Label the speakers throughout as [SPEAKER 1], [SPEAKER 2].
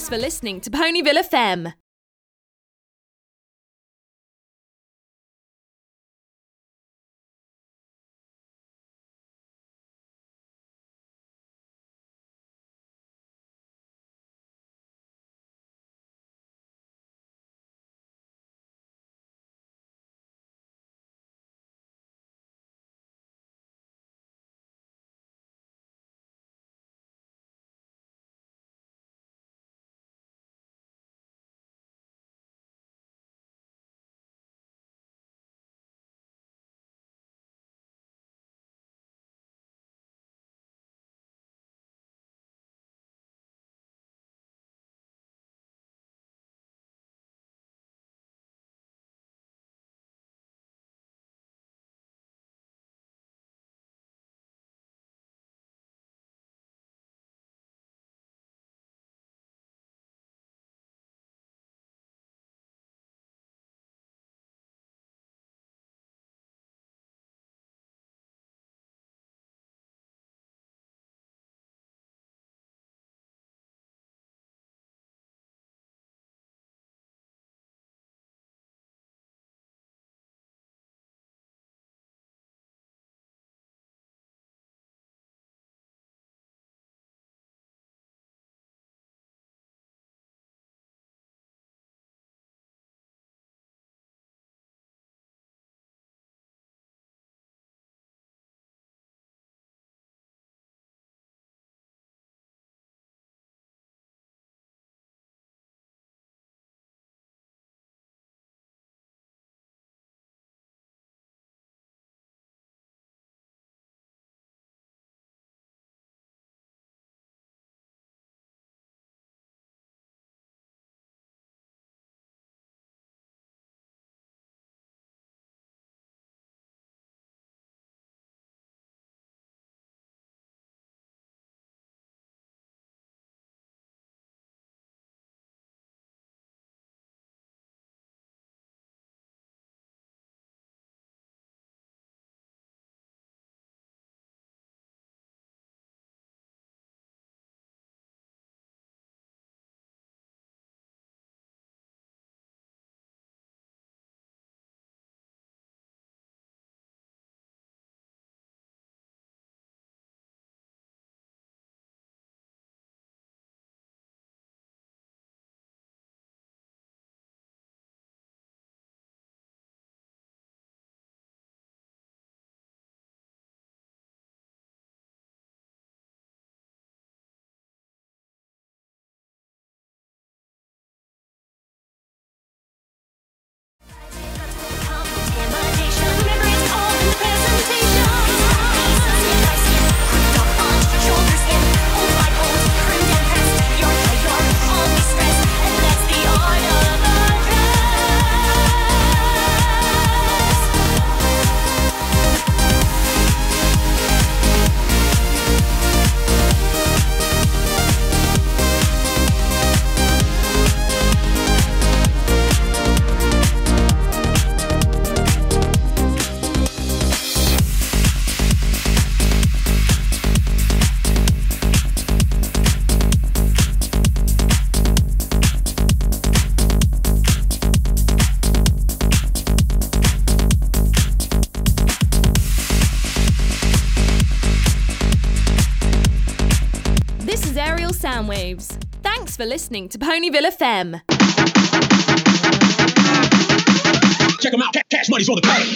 [SPEAKER 1] for listening to Ponyville FM. Soundwaves. Thanks for listening to Ponyville FM.
[SPEAKER 2] Check them out. Cash money's for the party.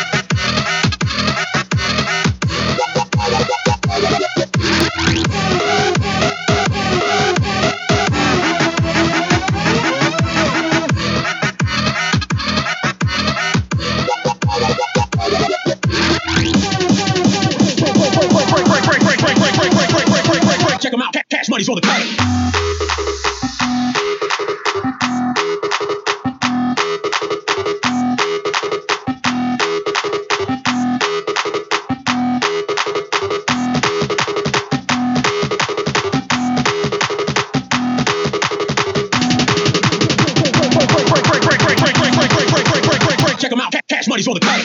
[SPEAKER 2] Check them out. Cash money's for the party. Check them out. Cash money's for the party.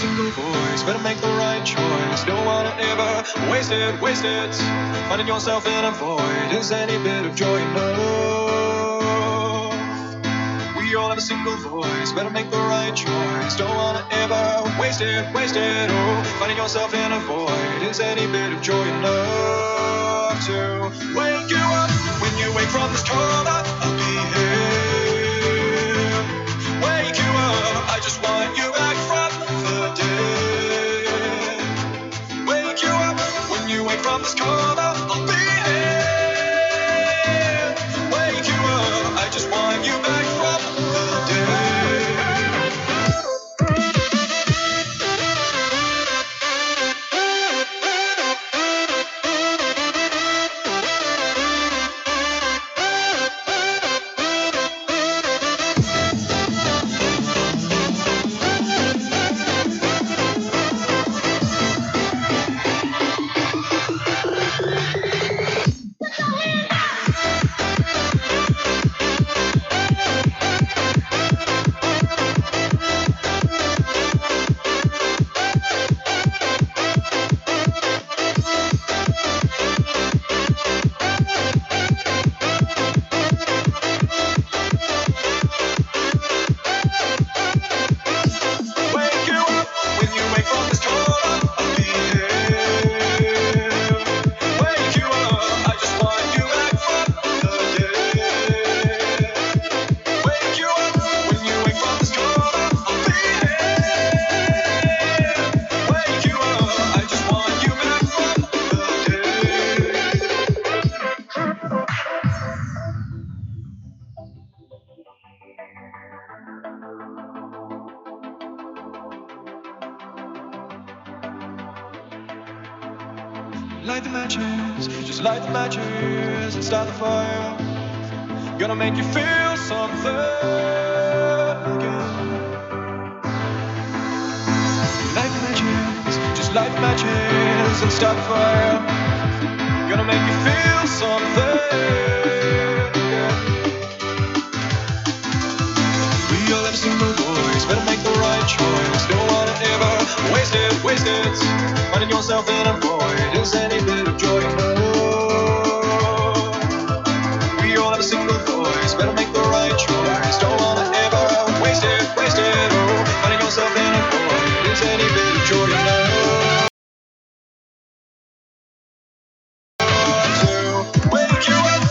[SPEAKER 3] single voice, better make the right choice. Don't wanna ever waste it, waste it. Finding yourself in a void is any bit of joy enough. We all have a single voice, better make the right choice. Don't wanna ever waste it, waste it. Oh, finding yourself in a void is any bit of joy enough to wake you up. When you wake from this coma, I'll be here. Wake you up, I just want you back from the dead. Wake you up, when you wake from this coma, I'll be here. Wake you up, I just want you back from the dead. Light the matches, just light the matches and start the fire. Gonna make you feel something again. Light the matches, just light the matches and start the fire. Gonna make you feel something again. We all have a single voice, better make the right choice. Don't wanna ever waste it, waste it. Finding yourself in a void is any bit of joy enough. We all have a single voice, better make the right choice. Don't wanna ever waste it, waste it. Oh, finding yourself in a void is any bit of joy enough. To wake you up.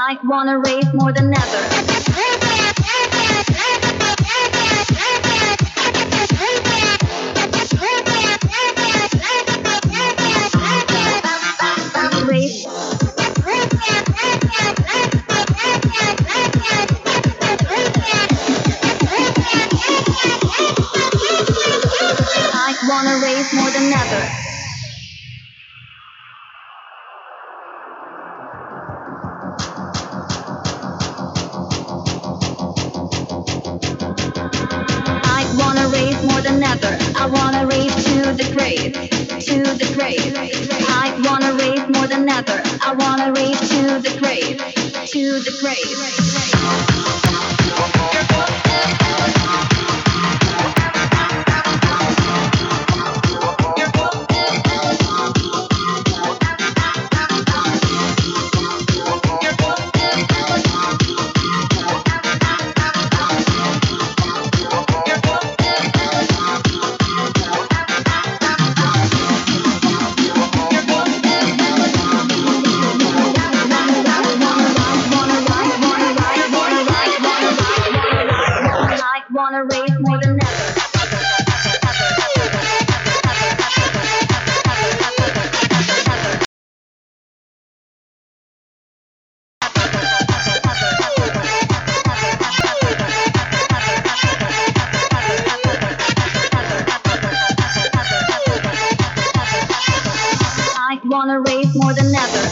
[SPEAKER 4] I wanna rave more than ever. Rave. I wanna rave more than ever. I wanna rave more than ever. I wanna rave to the grave, to the grave. I wanna rave more than ever. I wanna rave to the grave, to the grave. I wanna rave more than ever. I wanna rave more than ever.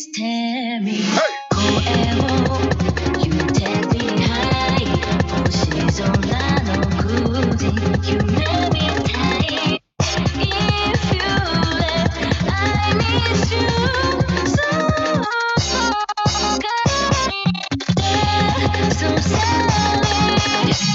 [SPEAKER 4] me 声を You take me high 星空の空時夢みたい If you left I miss you so sorry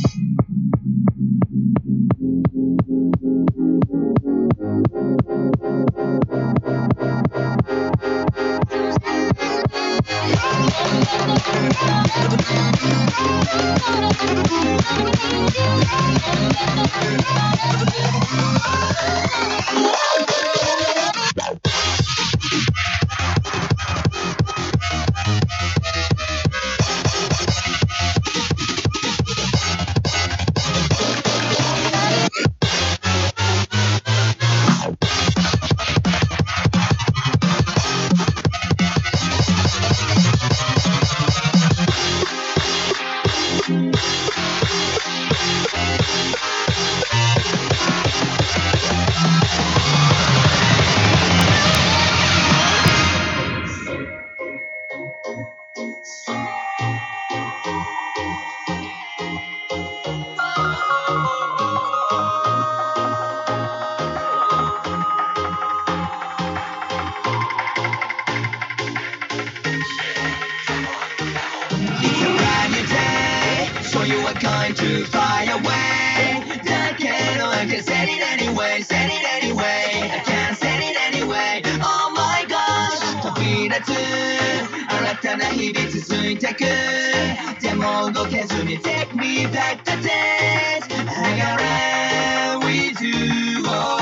[SPEAKER 4] It's a brand new day, so you are going to fly away. That candle, I can set it anyway, set it anyway. I can't set it anyway. Oh my gosh, 飛び立つ新たな日々続いてく。でも動けずに Take me back the days. I gotta with you. Oh.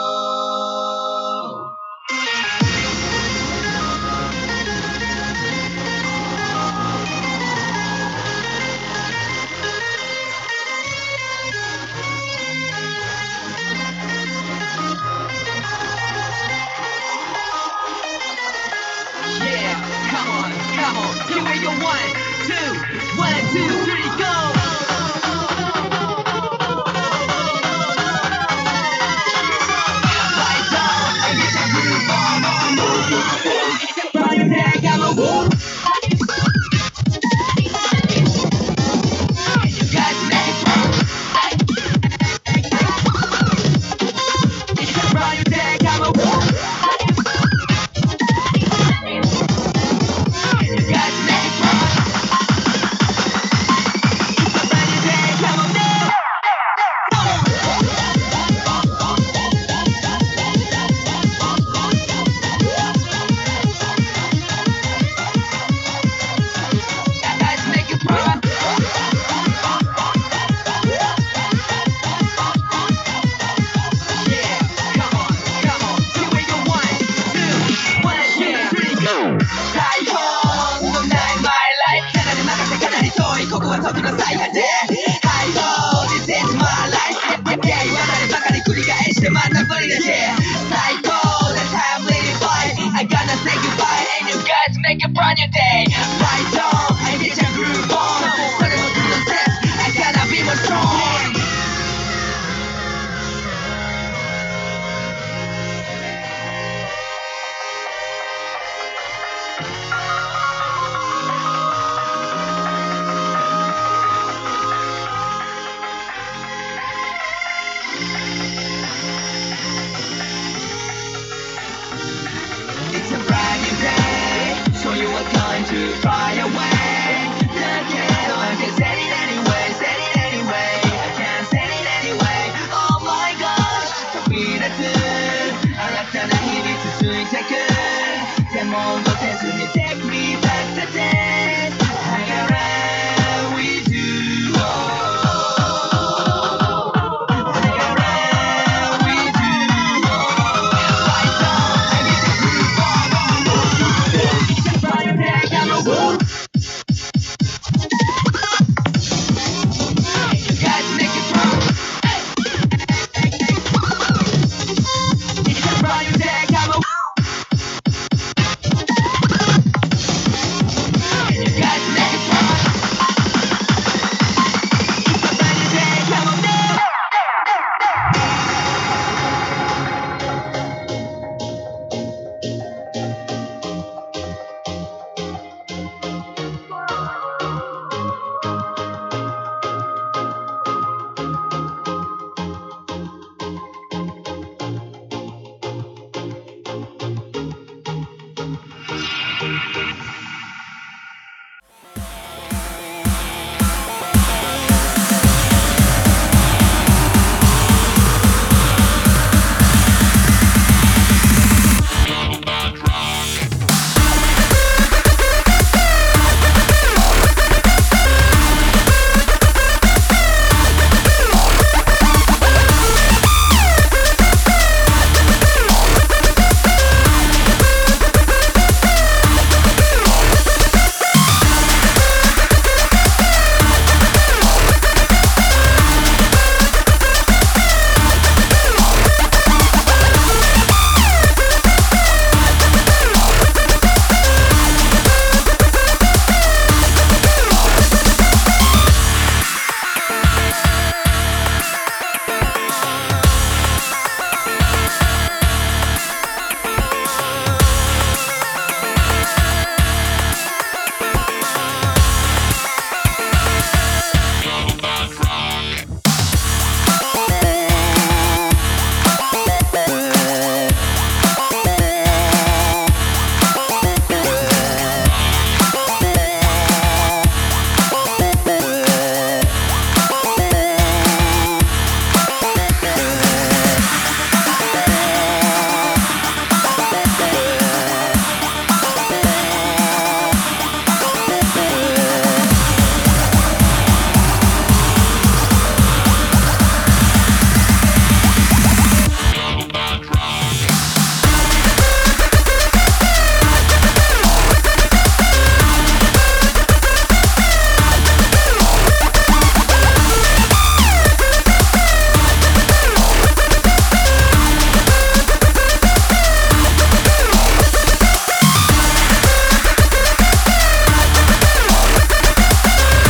[SPEAKER 4] Yeah, come on, here we go, 1, 2, 1, 2, 3, go! Lights on, and get that groove on. It's a brand new day, come on, woo! You guys make it fun. It's a brand new day, come on, woo! You guys make it fun. It's a brand new day, come on, now! Guys make it fun. Yeah, come on, here we go, 1, 2, 1, 2, 3, go! 最高のない My life ただで任せかなり遠いここは時の最果て I know this is my life 言わないばかり繰り返してまた無理だし最高な time living by I gotta say goodbye and you guys make a brand new day Right on I get your groove on それも through the steps I gotta be more strong It's a brand new day, so you are going to fly away. That candle, I can set it anyway, set it anyway. I can't set it anyway. Oh my gosh, 飛び立つ新たな日々続いてく。でも動けずに